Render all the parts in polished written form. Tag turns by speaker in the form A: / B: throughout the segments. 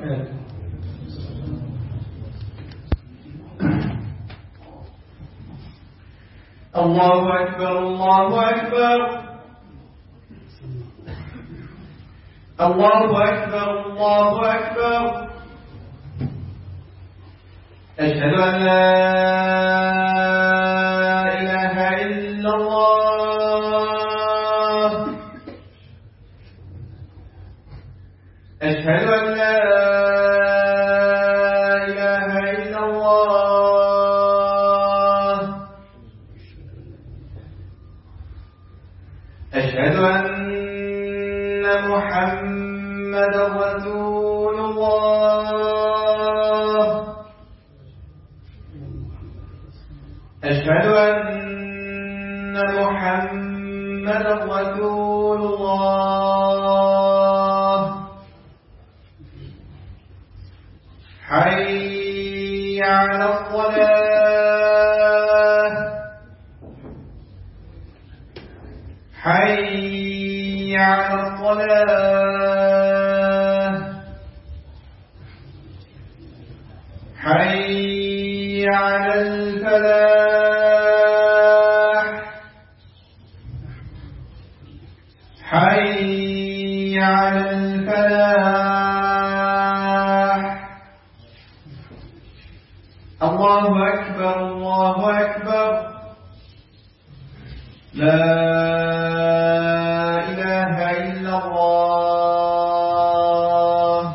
A: وبركاته.
B: الله أكبر الله أكبر الله أكبر الله أكبر أشهد أن لا إله إلا الله أشهد أن لا إله إلا الله أشهد أن محمدا رسول الله أشهد أن محمدا رسول الله حي على الصلاة حي على الصلاة حي على الفلاح حي على الفلاح الله أكبر الله أكبر لا إله إلا الله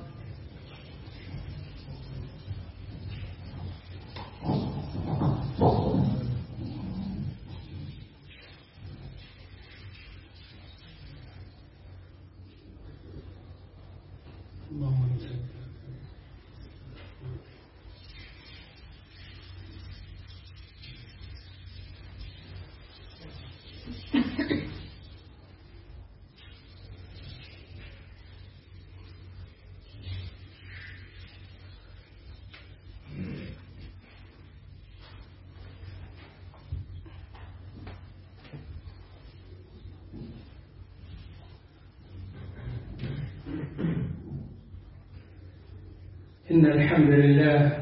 A: إن الحمد لله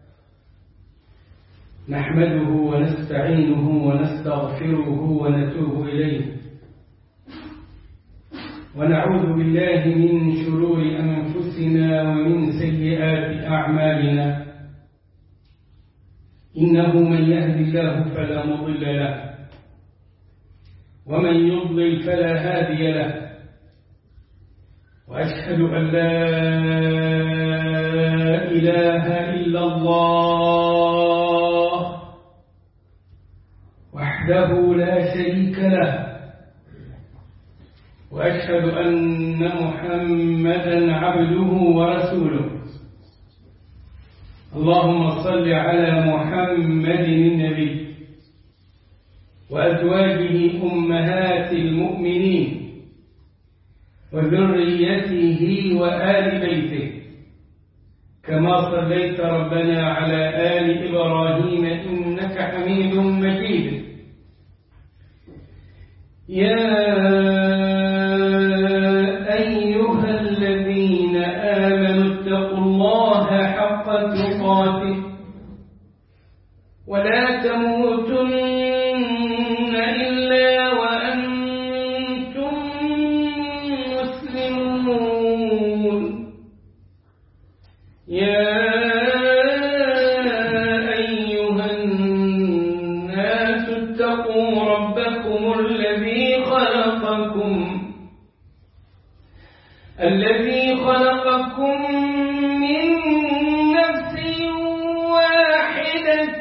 A: نحمده ونستعينه ونستغفره ونتوب إليه ونعوذ بالله من شرور أنفسنا ومن سيئات أعمالنا إنه من يهد الله فلا مضل له ومن يضلل فلا هادي له وأشهد أن لا إله إلا الله وحده لا شريك له وأشهد أن محمدا عبده ورسوله اللهم صل على محمد النبي وأزواجه أمهات المؤمنين وذريته وآل بيته كما صليت ربنا على آل إبراهيم إنك حميد مجيد يا أيها الذين آمنوا اتقوا الله حق تقاته ولا تموتن إلا وأنتم مسلمون يا أيها الناس اتقوا ربكم الذي خلقكم من نفس واحدة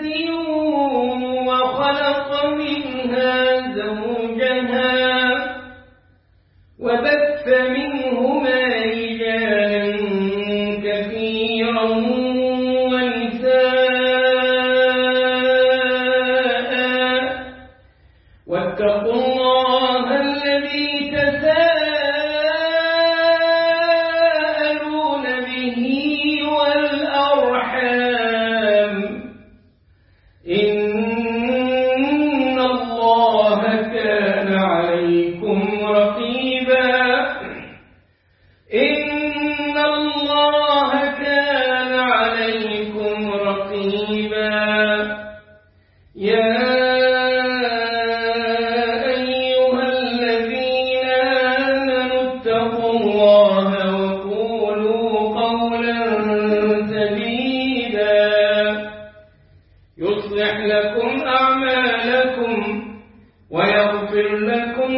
A: وخلق منها زوجها وبث منهما رجالا كثيرا ونساء واتقوا الله الذي تساءلون به والأرحام إن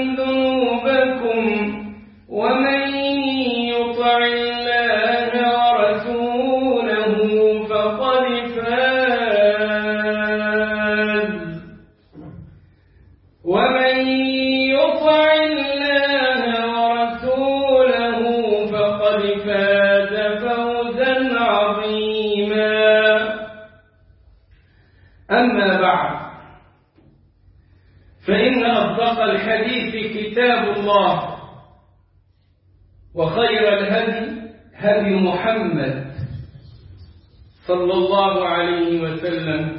A: ذنوبكم ومن يطع الله ورسوله فقد فاز ومن يطع الله ورسوله فقد فاز فوزا عظيما. أما بعد، فإن أصدق الحديث كتاب الله، وخير الهدي هدي محمد صلى الله عليه وسلم،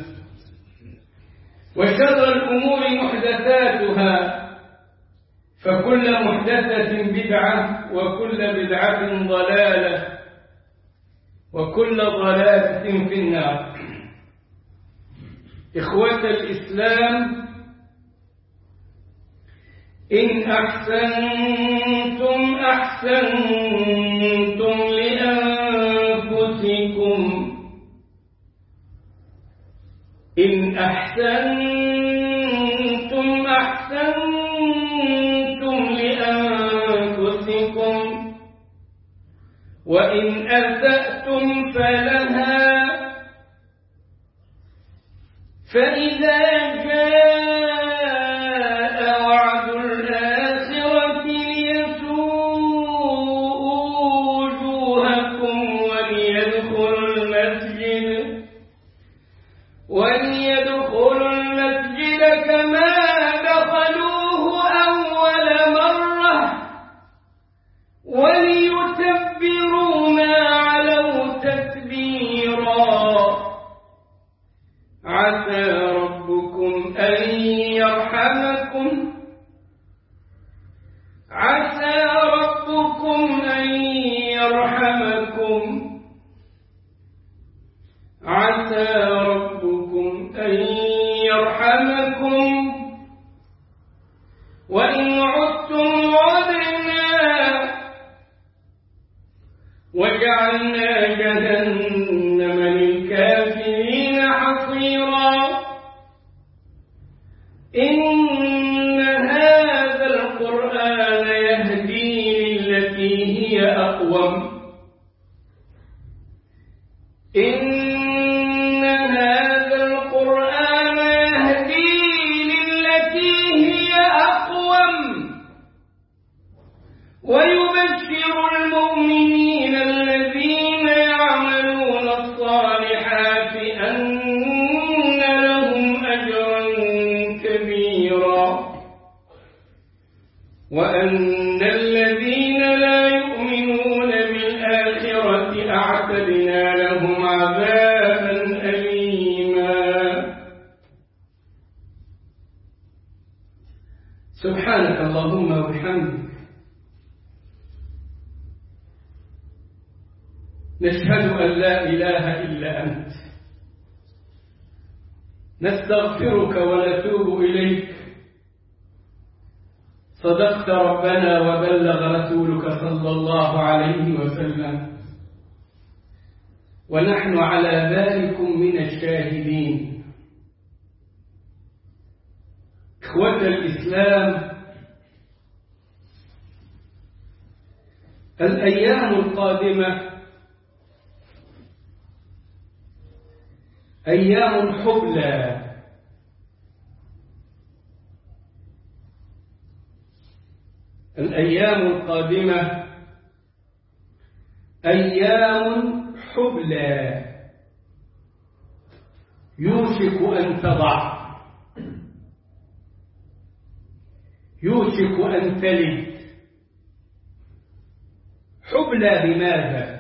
A: وشر الأمور محدثاتها، فكل محدثة بدعة وكل بدعة ضلالة وكل ضلالة في النار. إخوة الإسلام، إن أحسنتم أحسنتم لأنفسكم إن أحسنتم أحسنتم لأنفسكم وإن أسأتم فلها، فإذا جاء وعد الآخرة ليسوءوا وجوهكم وليدخلوا المسجد كما دخلوه أول مرة وليتبروا ما علوا تتبيرا. عسى ربكم أن يرحمكم عسى ربكم أن يرحمكم عسى ربكم أن يرحمكم وإن عدتم عدنا وجعلنا جهنم للكافرين حصيرا. إن هذا القرآن يهدي للتي هي أقوم إن هذا القرآن يهدي للتي هي أقوم ويبشر المؤمنين الذين يعملون الصالحات أن لهم أجرا كبيرا وأن الذين لا يؤمنون بالآخرة أعتدنا لهم عذابا أليما. سبحانك اللهم وبحمدك، نشهد أن لا إله إلا أنت، نستغفرك ونتوب إليك. صدقت ربنا وبلغ رسولك صلى الله عليه وسلم، ونحن على ذلك من الشاهدين. إخوة الإسلام، الأيام القادمة أيام حبلى، الأيام القادمة أيام حبلى يوشك أن تضع، يوشك أن تلد. حبلى بماذا؟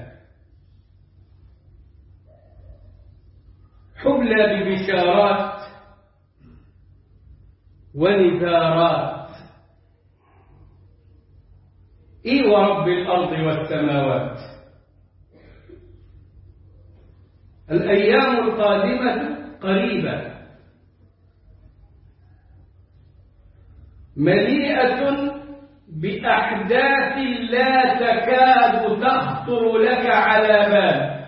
A: حبلى ببشارات ونذارات. إي ورب الأرض والسماوات، الأيام القادمة قريبة مليئة بأحداث لا تكاد تخطر لك على بال.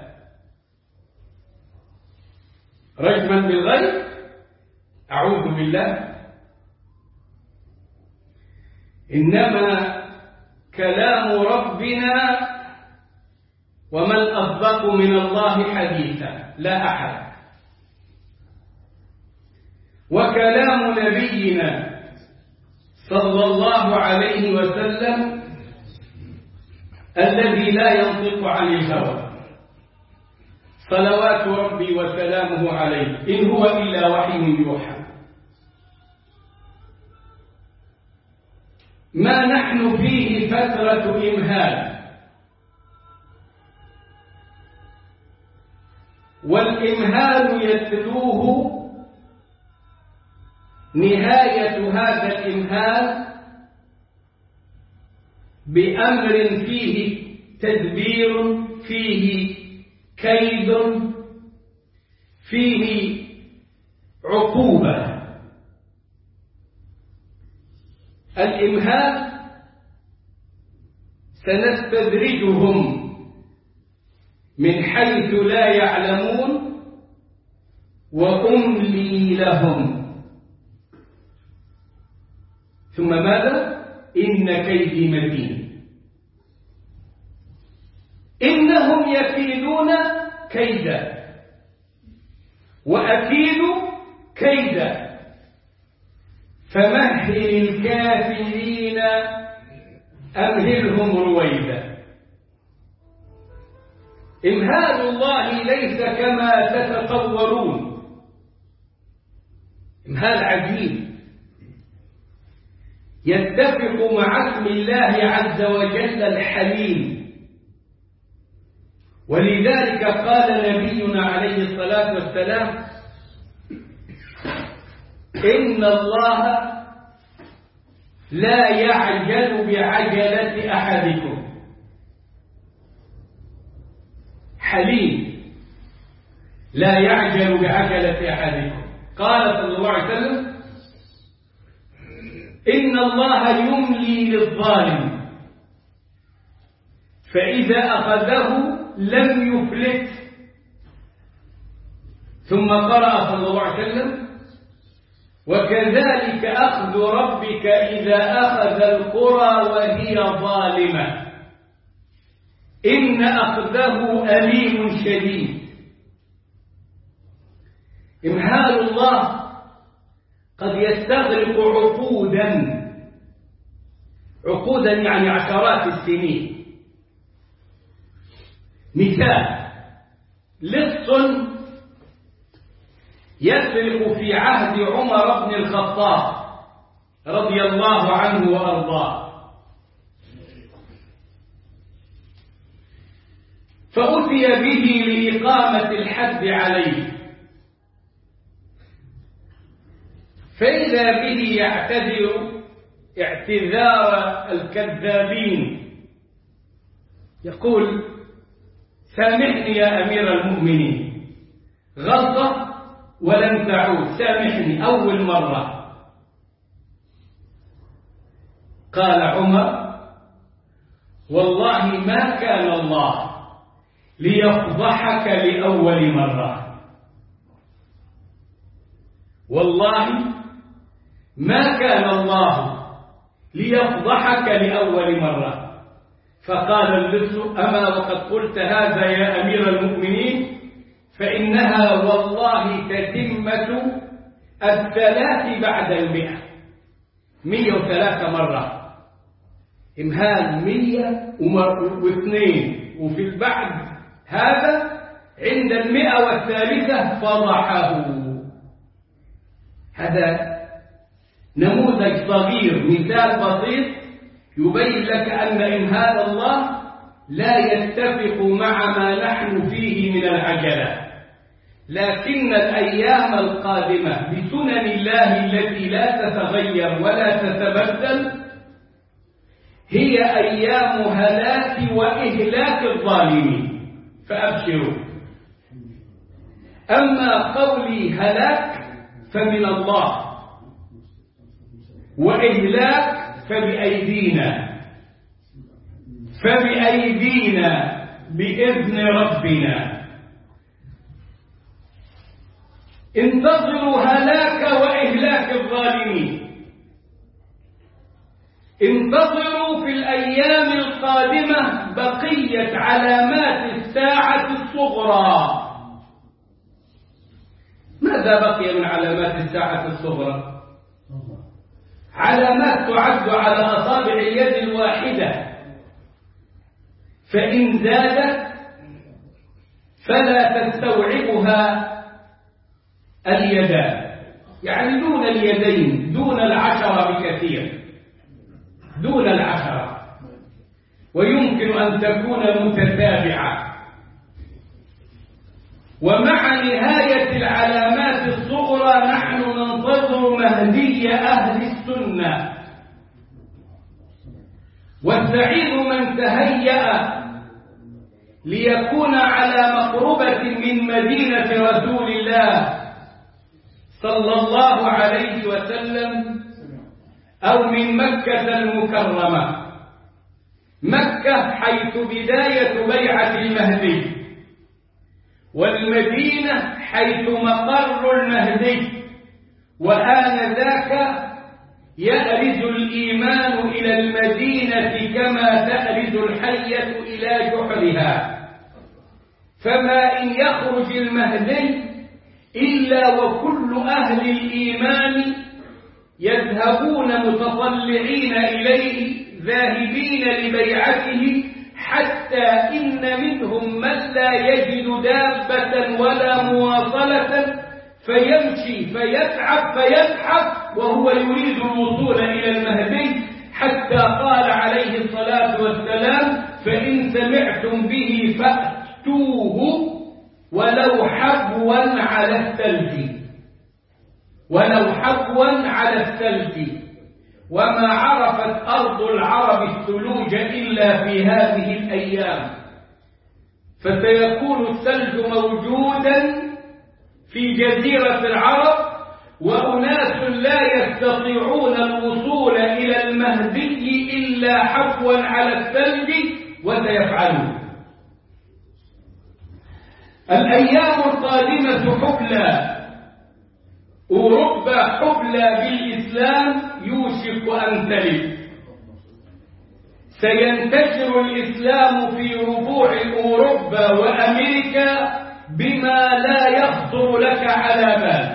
A: رجما بالغيب، أعوذ بالله، إنما كلام ربنا ومن أصدق من الله حديثا لا أحد، وكلام نبينا صلى الله عليه وسلم الذي لا ينطق عن الهوى صلوات ربي وسلامه عليه إن هو إلا وحي يوحى. ما نحن فيه فترة إمهال، والإمهال يتلوه نهاية هذا الإمهال بأمر فيه تدبير، فيه كيد، فيه عقوبة. الإمهال سنستدرجهم من حيث لا يعلمون وأملي لهم. ثم ماذا؟ إن كيدي متين. إنهم يكيدون كيدا وأكيد كيدا فمهل الكافرين أمهلهم رويدا. إمهال الله ليس كما تتصورون، إمهال عجيب يتفق مع اسم الله عز وجل الحليم. ولذلك قال نبينا عليه الصلاة والسلام: إن الله لا يعجل بعجلة أحدكم. حليم لا يعجل بعجلة أحدكم. قال صلى الله عليه وسلم: إن الله يملي للظالم فإذا أخذه لم يفلت. ثم قرأ صلى الله عليه وسلم: وكذلك أخذ ربك إذا أخذ القرى وهي ظالمة إن أخذه أليم شديد. إمهال الله قد يستغرق عقودا يعني عشرات السنين. مثال: لص يسرق في عهد عمر بن الخطاب رضي الله عنه وأرضاه، فأتي به لإقامة الحد عليه، فإذا به يعتذر اعتذار الكذابين، يقول: سامحني يا أمير المؤمنين، غلطة ولن تعود، سامحني أول مرة. قال عمر: والله ما كان الله ليفضحك لأول مرة، والله ما كان الله ليفضحك لأول مرة. فقال اللص: أما وقد قلت هذا يا أمير المؤمنين فإنها والله تتمة 3 بعد 103 مرة. إمهال 102، وفي البعد هذا عند 103 فضحه. هذا نموذج صغير، مثال بسيط يبين لك أن إمهال الله لا يتفق مع ما نحن فيه من العجلة، لكن الأيام القادمة بسنن الله التي لا تتغير ولا تتبدل هي أيام هلاك وإهلاك الظالمين، فأبشروا. أما قولي هلاك فمن الله، وإهلاك فبأيدينا بإذن ربنا. انتظروا هلاك وإهلاك الظالمين، انتظروا في الأيام القادمة بقية علامات الساعة الصغرى. ماذا بقي من علامات الساعة الصغرى؟ علامات تعد على أصابع اليد الواحدة، فإن زادت فلا تستوعبها اليدان، يعني دون اليدين، دون العشرة بكثير، دون العشرة، ويمكن أن تكون متتابعة. ومع نهاية العلامات الصغرى نحن ننتظر مهدي أهل السنة، والسعيد من تهيأ ليكون على مقربة من مدينة رسول الله صلى الله عليه وسلم أو من مكة المكرمة. مكة حيث بداية بيعة المهدي، والمدينة حيث مقر المهدي، وآنذاك يأرز الإيمان إلى المدينة كما تأرز الحية إلى جحرها. فما إن يخرج المهدي إلا وكل أهل الإيمان يذهبون متطلعين إليه ذاهبين لبيعته، حتى إن منهم من لا يجد دابة ولا مواصلة فيمشي فيتعب وهو يريد الوصول إلى المهدي، حتى قال عليه الصلاة والسلام: فإن سمعتم به فأتوه ولو حبوا على الثلج، ولو حبوا على الثلج. وما عرفت أرض العرب الثلوج إلا في هذه الأيام، فسيكون الثلج موجودا في جزيرة العرب، وأناس لا يستطيعون الوصول إلى المهدي إلا حفوا على الثلج، وسيفعلون. الأيام القادمة حبلى، أوروبا حبلى بالإسلام يوشك أن تلد. سينتشر الإسلام في ربوع أوروبا وأمريكا بما لا يخطر لك على بال،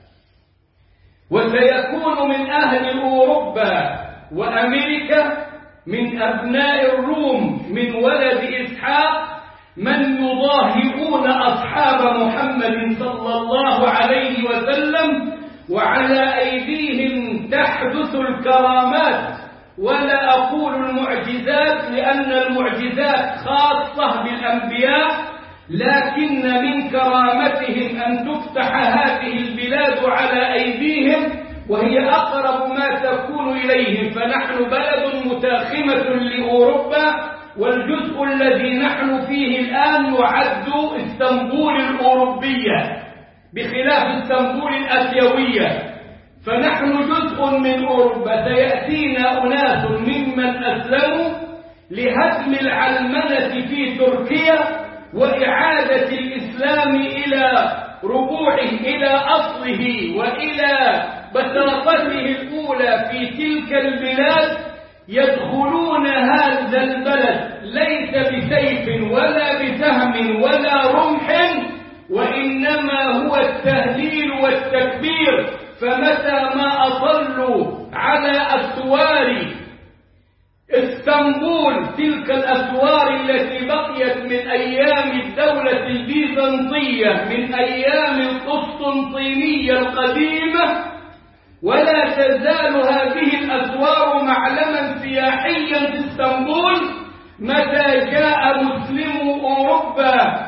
A: وسيكون من أهل أوروبا وأمريكا من أبناء الروم من ولد إسحاق من يضاهئون أصحاب محمد صلى الله عليه وسلم، وعلى أيديهم تحدث الكرامات، ولا أقول المعجزات لأن المعجزات خاصة بالأنبياء، لكن من كرامتهم أن تفتح هذه البلاد على أيديهم، وهي أقرب ما تكون إليهم، فنحن بلد متاخمة لأوروبا، والجزء الذي نحن فيه الآن يعد اسطنبول الأوروبية بخلاف اسطنبول الآسيوية، فنحن جزء من أوروبا. سيأتينا أناس ممن أسلموا لهدم العلمنة في تركيا وإعادة الإسلام إلى ربوعه، إلى أصله وإلى بساطته الأولى في تلك البلاد. يدخلون هذا البلد ليس بسيف ولا بسهم ولا رمح، وإنما هو التهليل والتكبير. فمتى ما أطلوا على أسوار اسطنبول، تلك الأسوار التي بقيت من أيام الدولة البيزنطية، من أيام القسطنطينية القديمة، ولا تزال هذه الأسوار معلما سياحيا في اسطنبول. متى جاء مسلمو أوروبا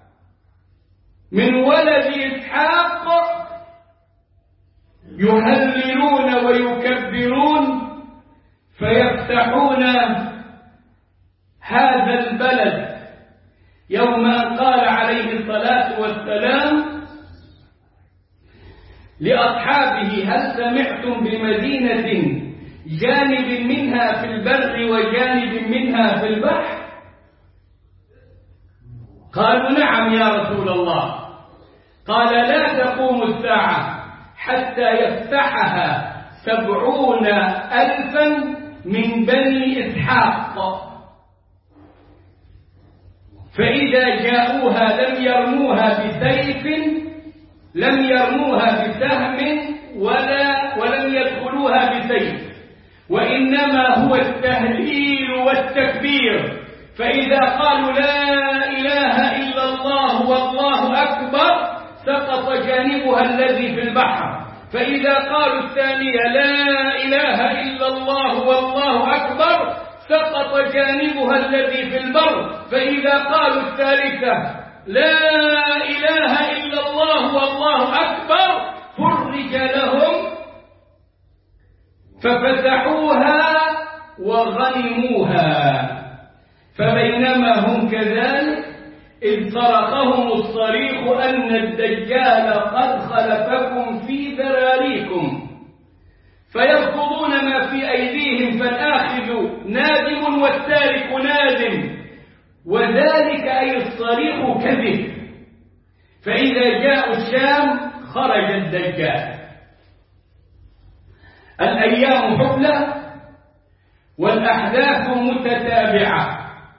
A: من ولد إسحاق يهللون ويكبرون، فيفتحون هذا البلد. يوم أن قال عليه الصلاة والسلام لأصحابه: هل سمعتم بمدينة جانب منها في البر وجانب منها في البحر؟ قالوا: نعم يا رسول الله. قال: لا تقوم الساعة حتى يفتحها 70,000 من بني إسحاق، فإذا جاءوها لم يرموها بسهم ولم يدخلوها بسيف، وإنما هو التهليل والتكبير. فإذا قالوا لا إله إلا الله والله أكبر سقط جانبها الذي في البحر، فإذا قالوا الثانية لا إله إلا الله والله أكبر سقط جانبها الذي في البر، فإذا قالوا الثالثة لا إله إلا الله والله أكبر فرج لهم ففتحوها وغنموها. فبينما هم كذلك إذ صرخهم الصريخ أن الدجال قد خلفكم في ذراريكم فيرفضون ما في أيديهم، فالآخذ نادم والتارك نادم، وذلك أي الصريخ كذب. فإذا جاءوا الشام خرج الدجال. الأيام حبلى والأحداث متتابعة،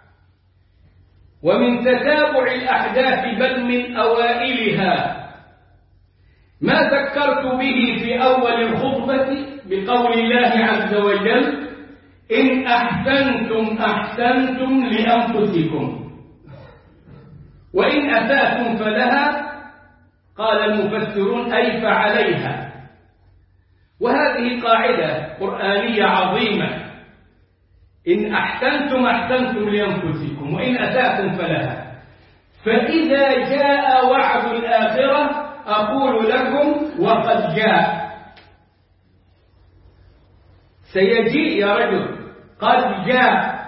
A: ومن تتابع الأحداث بل من أوائلها ما ذكرت به في أول الخطبة بقول الله عز وجل إن أحسنتم أحسنتم لأنفسكم وإن أسأتم فلها، قال المفسرون أي فعليها. وهذه قاعدة قرآنية عظيمة، إن أحسنتم أحسنتم لأنفسكم وإن أسأتم فلها. فإذا جاء وعد الآخرة أقول لكم وقد جاء، سيجيء يا رجل، قد جاء.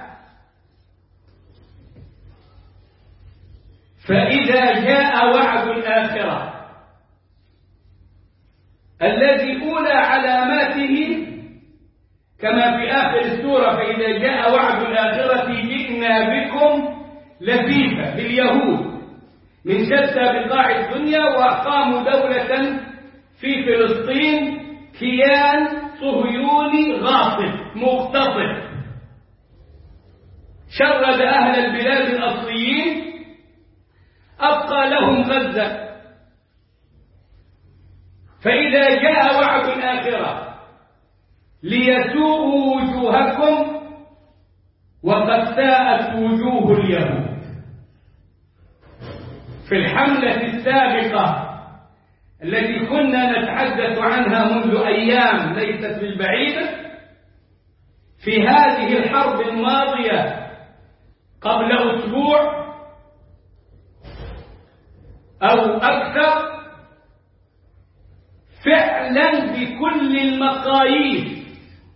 A: فإذا جاء وعد الآخرة الذي أولى علاماته كما في آخر السورة فإذا جاء وعد الآخرة جئنا بكم لفيفا، باليهود من شتى بقاع الدنيا، وأقاموا دولة في فلسطين، كيان صهيوني غاصب مغتصب شرد أهل البلاد الأصليين، أبقى لهم غزة. فإذا جاء وعد الآخرة ليسوءوا وجوهكم وقد ساءت وجوه اليهود. في الحملة السابقة التي كنا نتحدث عنها منذ أيام ليست بالبعيدة، في هذه الحرب الماضية قبل أسبوع أو أكثر، فعلا بكل المقاييس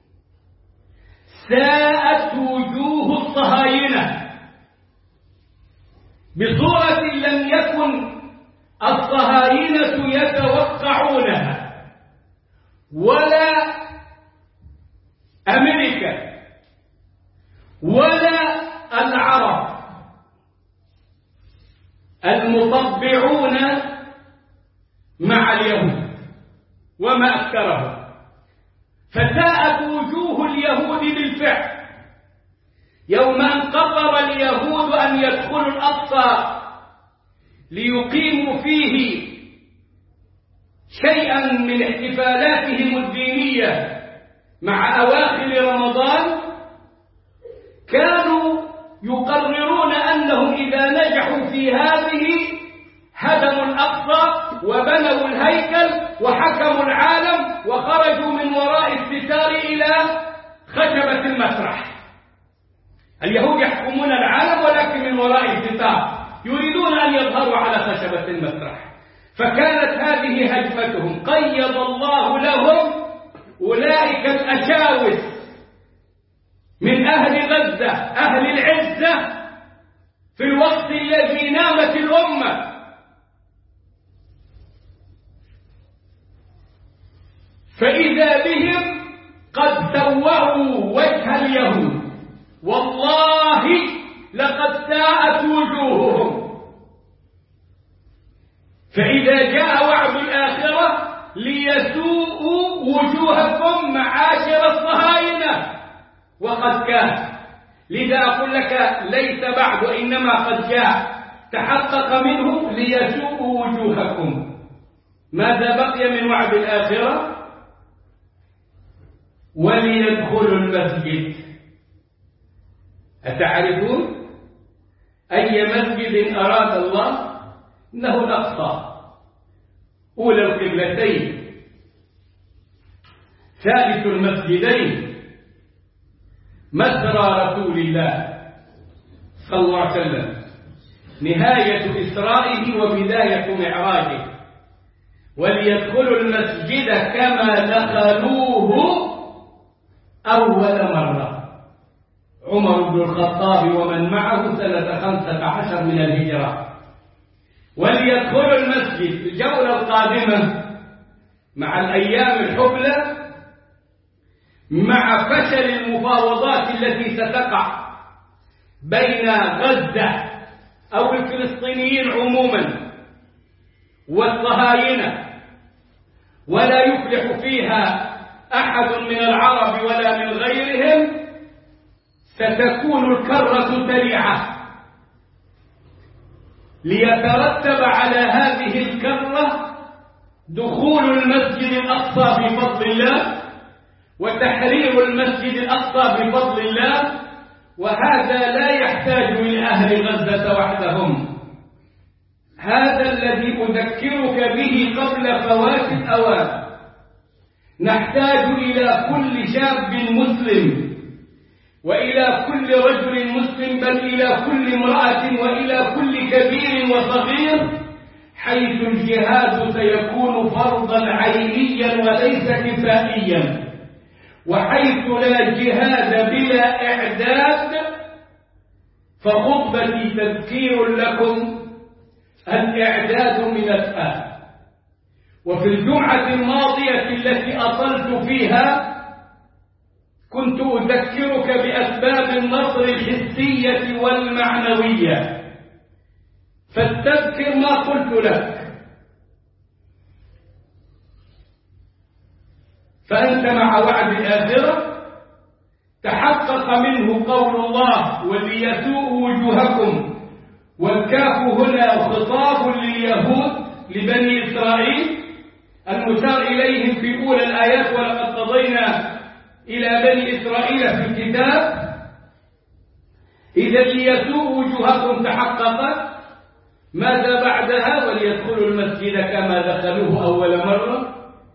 A: ساءت وجوه الصهاينة بصورة لم يكن الصهاينة يتوقعونها، ولا أمريكا ولا العرب المطبعون مع اليهود وما أكثرهم. فساءت وجوه اليهود بالفعل يوم أن قرر اليهود أن يدخلوا الأقصى ليقيموا فيه شيئا من احتفالاتهم الدينية مع أواخر رمضان. كانوا يقررون أنهم إذا نجحوا في هذه هدموا الأقصى وبنوا الهيكل وحكموا العالم وخرجوا من وراء الستار إلى خشبة المسرح. اليهود يحكمون العالم ولكن من وراء الستار، يريدون أن يظهروا على خشبة المسرح. فكانت هذه هجمتهم، قيض الله لهم أولئك الأشاوس من أهل غزة أهل العزة في الوقت الذي نامت الأمة. فإذا بهم قد سوّروا وجه اليهود، والله لقد ساءت وجوههم. فإذا جاء وعد الآخرة ليسوءوا وجوهكم معاشر الصهاينة وقد كان. لذا أقول لك ليس بعد إنما قد جاء، تحقق منه ليسوءوا وجوهكم. ماذا بقي من وعد الآخرة؟ وليدخلوا المسجد. أتعرفون أي مسجد أراد الله؟ إنه الأقصى، أولى القبلتين، ثالث المسجدين، مسرى رسول الله صلى الله عليه وسلم، نهاية إسرائه وبداية معراجه. وليدخلوا المسجد كما دخلوه أول مرة. عمر بن الخطاب ومن معه سنة 15 من الهجرة. وليدخلوا المسجد. الجولة القادمة مع الأيام الحبلى، مع فشل المفاوضات التي ستقع بين غزة أو الفلسطينيين عموما والصهاينة، ولا يفلح فيها أحد من العرب ولا من غيرهم، ستكون الكرة سريعة. ليترتب على هذه الكرة دخول المسجد الأقصى بفضل الله، وتحرير المسجد الأقصى بفضل الله. وهذا لا يحتاج إلى أهل غزة وحدهم، هذا الذي أذكرك به قبل فوات الأوان. نحتاج إلى كل شاب مسلم، وإلى كل رجل مسلم، بل إلى كل امرأة، وإلى كل كبير وصغير، حيث الجهاد سيكون فرضا عينيا وليس كفائيا. وحيث لا جهاد بلا إعداد، فخطبتي تذكير لكم الإعداد من الآن. وفي الجمعة الماضية التي أطلت فيها كنت أذكرك بأسباب النصر الحسية والمعنوية، فاستذكر ما قلت لك. فأنت مع وعد الآخرة تحقق منه قول الله وليسوءوا وجوهكم، والكاف هنا خطاب لليهود لبني إسرائيل المشار إليهم في أولى الآيات، ولقد قضينا إلى بني إسرائيل في الكتاب. إذا ليسوءوا وجوهكم تحققت. ماذا بعدها؟ وليدخلوا المسجد كما دخلوه أول مرة،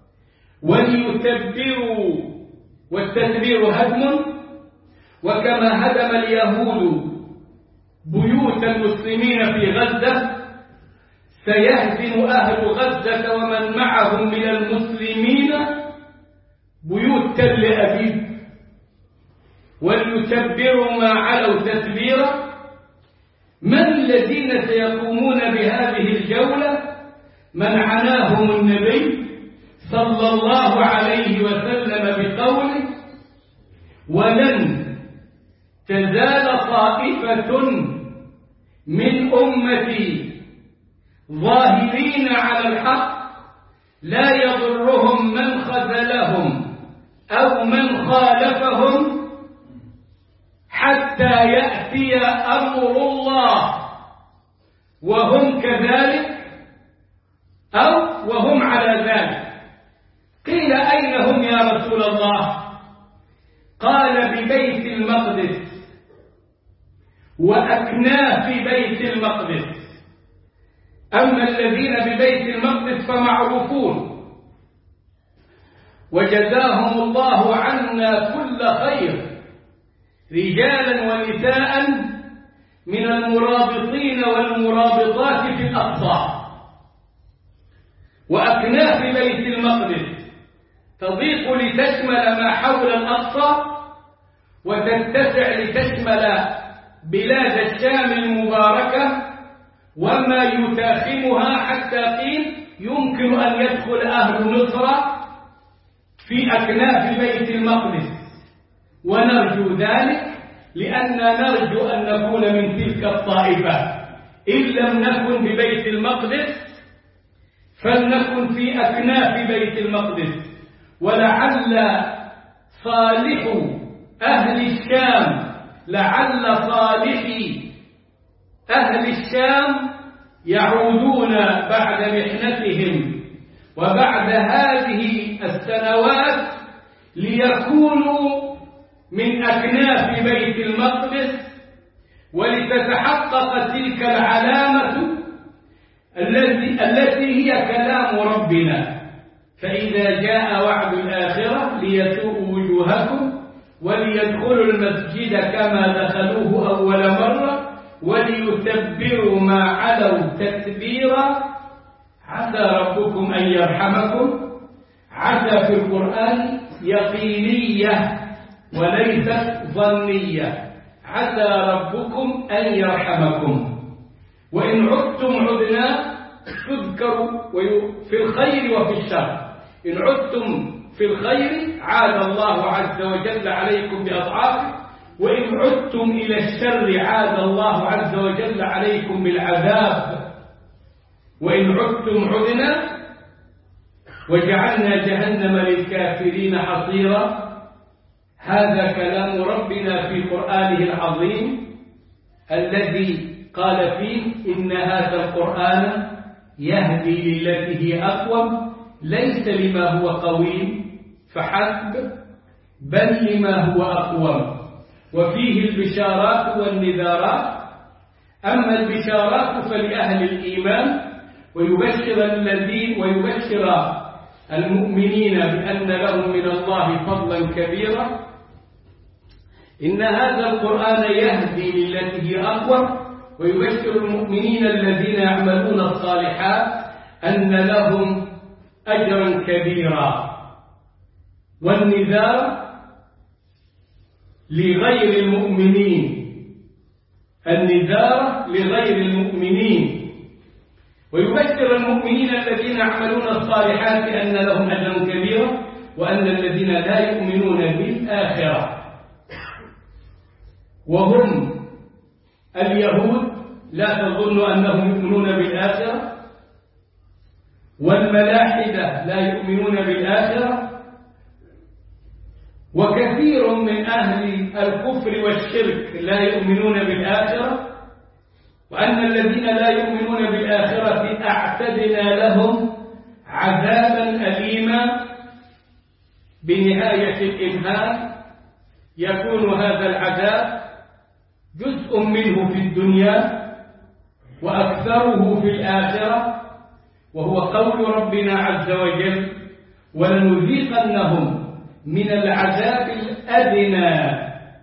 A: وليتبروا، والتتبير هدم، وكما هدم اليهود بيوت المسلمين في غزة سيهدم أهل غزة ومن معهم من المسلمين بيوت تل أبيب. وليتبروا ما علوا تتبيرا. من الذين سيقومون بهذه الجولة؟ من عناهم النبي صلى الله عليه وسلم بقوله ولن تزال طائفة من أمتي ظاهرين على الحق لا يضرهم من خذلهم أو من خالفهم حتى يأتي أمر الله وهم كذلك أو وهم على ذلك. قيل أين هم يا رسول الله؟ قال ببيت المقدس وأكناف بيت المقدس. أما الذين ببيت المقدس فمعروفون، وجزاهم الله عنا كل خير، رجالا ونساء من المرابطين والمرابطات في الأقصى. وأكناف بيت المقدس تضيق لتشمل ما حول الأقصى، وتتسع لتشمل بلاد الشام المباركة وما يتاخمها، حتى قيل يمكن أن يدخل أهل مصر في أكناف بيت المقدس. ونرجو ذلك لأننا نرجو أن نكون من تلك الطائفة. إن لم نكن ببيت المقدس فلنكن في أكناف بيت المقدس، ولعل صالح أهل الشام، لعل صالحي أهل الشام يعودون بعد محنتهم وبعد هذه السنوات ليكونوا من أكناف بيت المقدس، ولتتحقق تلك العلامة التي هي كلام ربنا: فإذا جاء وعد الآخرة ليسوءوا وجوهكم وليدخلوا المسجد كما دخلوه أول مرة وليتبروا ما علوا تتبيرا، عسى ربكم أن يرحمكم. عسى في القرآن يقينية وليست ظنية، عسى ربكم أن يرحمكم. وإن عدتم عدنا، تذكر في الخير وفي الشر. إن عدتم في الخير عاد الله عز وجل عليكم بأضعافه، وإن عدتم إلى الشر عاد الله عز وجل عليكم بالعذاب. وإن عدتم عدنا وجعلنا جهنم للكافرين حصيرا. هذا كلام ربنا في قرآنه العظيم الذي قال فيه: إن هذا القرآن يهدي للتي هي أقوم، ليس لما هو قويم فحسب، بل لما هو أقوم. وفيه البشارات والنذارات. أما البشارات فلأهل الإيمان، ويبشر المؤمنين بأن لهم من الله فضلا كبيرا. إن هذا القرآن يهدي للتي هي أقوم، ويبشر المؤمنين الذين يعملون الصالحات أن لهم أجرا كبيرا. والنذار لغير المؤمنين، النذار لغير المؤمنين. ويبشر المؤمنين الذين يعملون الصالحات أن لهم أجرا كبيرا، وأن الذين لا يؤمنون بالآخرة وهم اليهود لا تظن أنهم يؤمنون بالآخرة، والملاحدة لا يؤمنون بالآخرة، وكثير من أهل الكفر والشرك لا يؤمنون بالآخرة. وأن الذين لا يؤمنون بالآخرة أعتدنا لهم عذابا أليما بنهاية الإمهال. يكون هذا العذاب جزء منه في الدنيا وأكثره في الآخرة، وهو قول ربنا عز وجل: ولنذيقنهم من العذاب الأدنى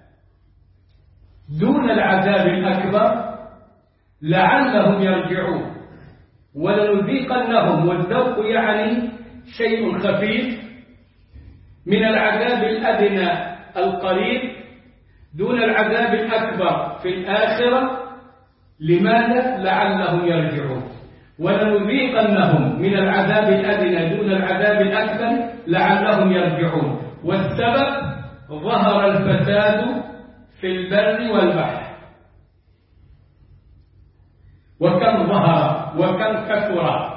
A: دون العذاب الأكبر لعلهم يرجعون. ولنذيقنهم، والذوق يعني شيء خفيف، من العذاب الأدنى القريب دون العذاب الأكبر في الآخرة. لماذا؟ لعلهم يرجعون. ولنذيقنهم من العذاب الأدنى دون العذاب الأكبر لعلهم يرجعون. والسبب: ظهر الفساد في البر والبحر. وكم ظهر وكم كثر.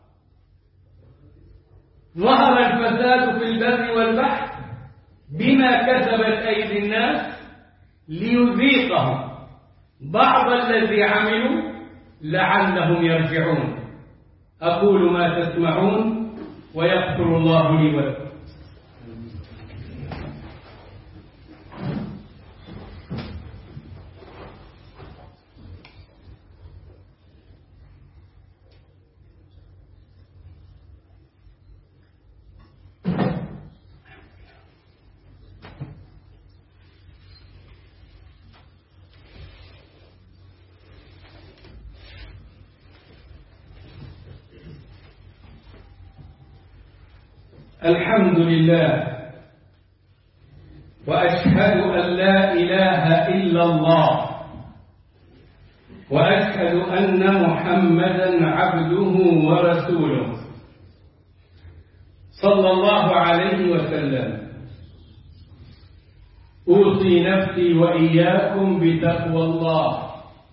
A: ظهر الفساد في البر والبحر بما كسبت أيدي الناس ليذيقهم بعض الذي عملوا لعلهم يرجعون. أقول ما تسمعون ويغفر الله لي ولكم. الحمد لله، وأشهد أن لا إله إلا الله، وأشهد أن محمدا عبده ورسوله صلى الله عليه وسلم. أوصي نفسي وإياكم بتقوى الله،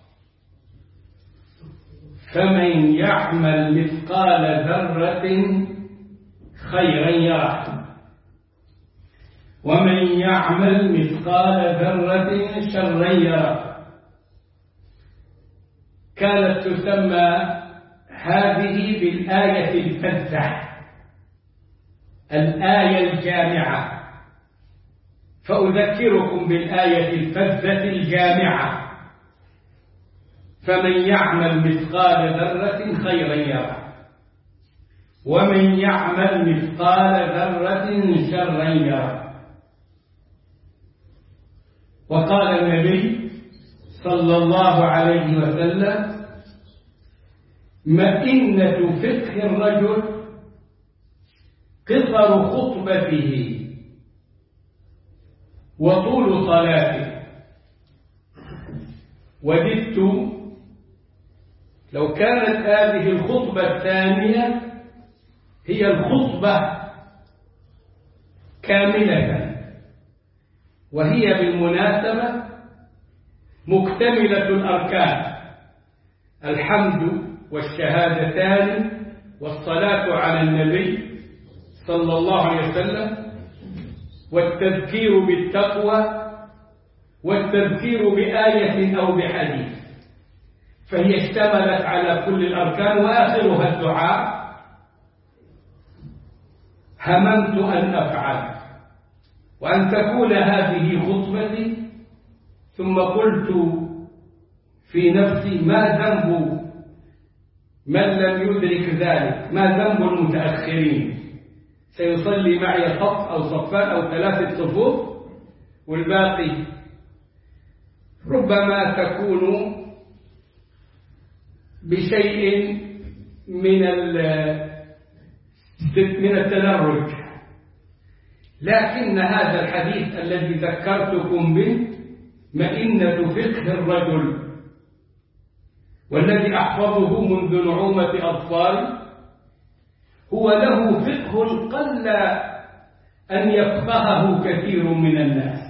A: فمن يعمل مثقال ذرة خيرا يره، ومن يعمل مثقال ذرة شرا يره. كانت تسمى هذه بالآية الفزة، الآية الجامعة، فأذكركم بالآية الفزة الجامعة: فمن يعمل مثقال ذرة خيرا يره ومن يعمل مثقال ذرة شرا يره. وقال النبي صلى الله عليه وسلم: مئنة فقه الرجل قصر خطبته وطول صلاته. وددت لو كانت هذه الخطبة الثانية هي الخطبة كاملة، وهي بالمناسبة مكتملة الأركان: الحمد والشهادتان والصلاة على النبي صلى الله عليه وسلم والتذكير بالتقوى والتذكير بآية أو بحديث، فهي اشتملت على كل الأركان. وآخرها الدعاء: هممت أن أفعل وأن تكون هذه خطبتي. ثم قلت في نفسي: ما ذنب من لم يدرك ذلك؟ ما ذنب المتأخرين؟ سيصلي معي صف أو صفان أو 3 صفوف، والباقي ربما تكون بشيء من التدرج. لكن هذا الحديث الذي ذكرتكم به مئنة فقه الرجل، والذي أحفظه منذ نعومة أطفال، هو له فقه قل أن يفقهه كثير من الناس.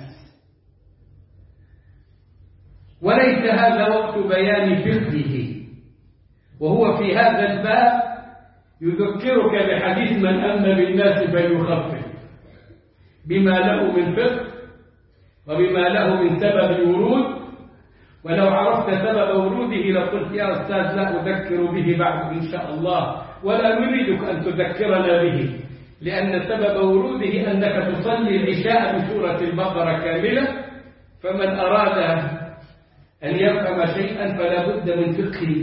A: وليس هذا وقت بيان فقهه، وهو في هذا الباب يذكرك بحديث: من أم بالناس فليخفف، بما له من فقه وبما له من سبب الورود. ولو عرفت سبب وروده لقلت: يا أستاذ لا أذكر به بعد إن شاء الله، ولا نريدك أن تذكرنا به، لأن سبب وروده أنك تصلي العشاء بسورة البقرة كاملة. فمن أراد أن يفهم شيئا فلا بد من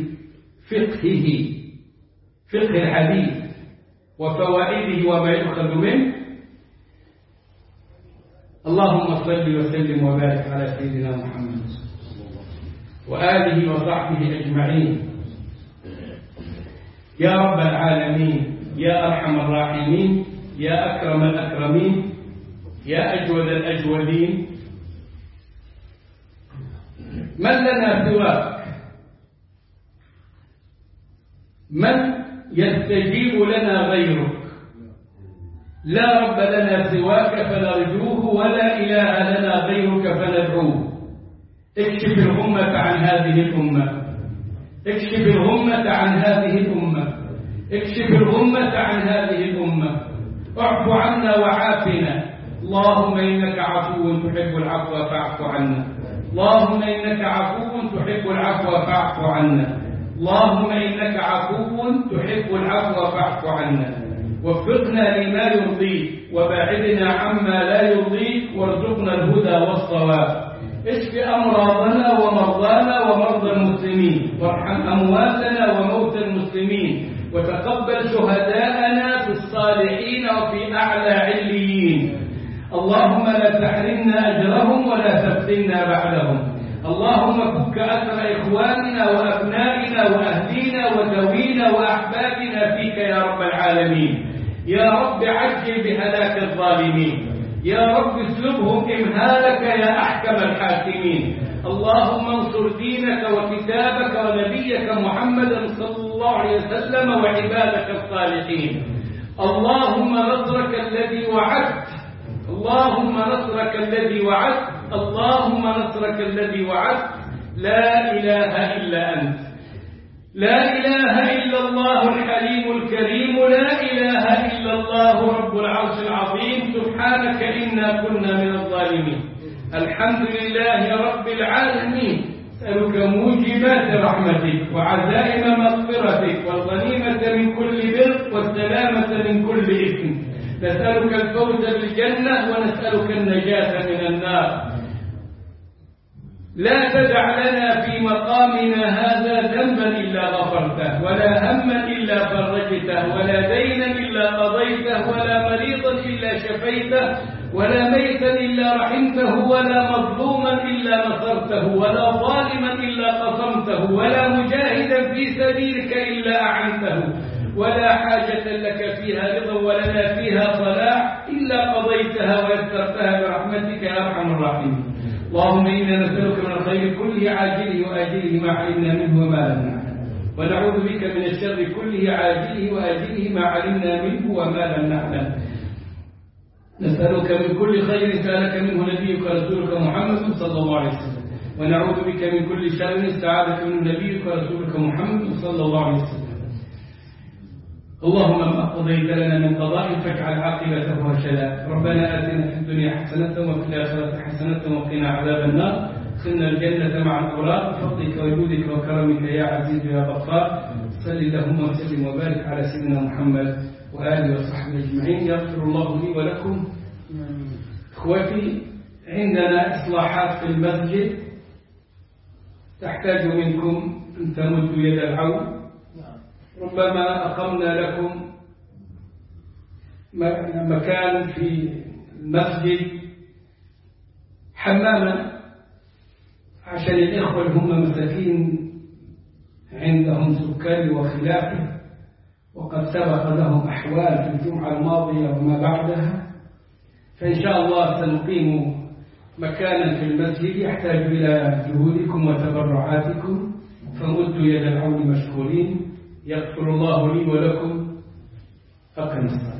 A: فقه الحديث وفوائده وما يؤخذ منه. اللهم صل وسلم وبارك على سيدنا محمد وآله وصحبه أجمعين. يا رب العالمين، يا أرحم الراحمين، يا أكرم الأكرمين، يا أجود الأجودين، من لنا سواك؟ من يستجيب لنا غيرك؟ لا رب لنا سواك فنرجوه، ولا إله لنا غيرك فندعوه. اكشف الغمة عن هذه الأمة، اكشف الغمة عن هذه الأمة، اكشف الغمة عن هذه الأمة. اعف عنا وعافنا. اللهم إنك عفو تحب العفو فاعف عنا. اللهم إنك عفو تحب العفو فاعف عنا. اللهم إنك عفو تحب العفو فاعف عنا. وفقنا لما يرضيك وباعدنا عما لا يرضيك، وارزقنا الهدى والصواب. اشف أمراضنا ومرضانا ومرضى المسلمين، وارحم أمواتنا وموتى المسلمين، وتقبل شهداءنا في الصالحين وفي أعلى عليين. اللهم لا تحرمنا أجرهم ولا تفتنا بعدهم. اللهم فك أسر إخواننا وأبنائنا وأهلينا وذوينا وأحبابنا فيك يا رب العالمين. يا رب عجل بهلاك الظالمين، يا رب اسلبهم إمهالك يا أحكم الحاكمين. اللهم انصر دينك وكتابك ونبيك محمدا صلى الله عليه وسلم وعبادك الصالحين. اللهم نصرك الذي وعدت، اللهم نصرك الذي وعدت، اللهم نصرك الذي وعدت. لا إله إلا أنت. لا إله إلا الله الحليم الكريم، لا إله إلا الله رب العرش العظيم، سبحانك إنا كنا من الظالمين. الحمد لله رب العالمين، نسألك موجبات رحمتك وعزائم مغفرتك والغنيمة من كل بر والسلامة من كل إثم. نسألك الفوز بالجنة ونسألك النجاة من النار. لا تدع لنا في مقامنا هذا ذنبا إلا غفرته، ولا هما إلا فرجته، ولا دينا إلا قضيته، ولا مريضا إلا شفيته، ولا ميتا إلا رحمته، ولا مظلوما إلا نصرته، ولا ظالما إلا قصمته، ولا مجاهدا في سبيلك إلا أعنته، ولا حاجة لك فيها رضا ولنا فيها صلاح إلا قضيتها ويسرتها برحمتك يا أرحم الراحمين. اللهم إنا نسألك من الخير كله عاجله وآجله ما علمنا منه وما لم نعلم، ونعوذ بك من الشر كله عاجله وآجله ما علمنا منه وما لم نعلم. نسألك من كل خير سألك منه نبيك ورسولك محمد صلى الله عليه وسلم، ونعوذ بك من كل شر استعاذك منه نبيك ورسولك محمد صلى الله عليه وسلم. اللهم ما قضيت لنا من قضاء فاجعل عاقبته رشدا. ربنا آتنا في الدنيا حسنة وفي الآخرة حسنة وقنا عذاب النار. ادخلنا الجنة مع الأبرار بفضلك وجودك وكرمك يا عزيز يا غفار. صل اللهم وسلم وبارك على سيدنا محمد وآله وصحبه أجمعين. يغفر الله لي ولكم. إخوتي، عندنا إصلاحات في المسجد تحتاج منكم أن تمدوا يد العون. ربما أقمنا لكم مكان في المسجد حماما عشان الإخوة اللي هم مساكين عندهم سكري وخلافه، وقد سبق لهم أحوال في الجمعة الماضية وما بعدها، فإن شاء الله سنقيم مكانا في المسجد يحتاج إلى جهودكم وتبرعاتكم، فمدوا يد العون مشكورين. يغفر الله لي ولكم. أقم الصلاة.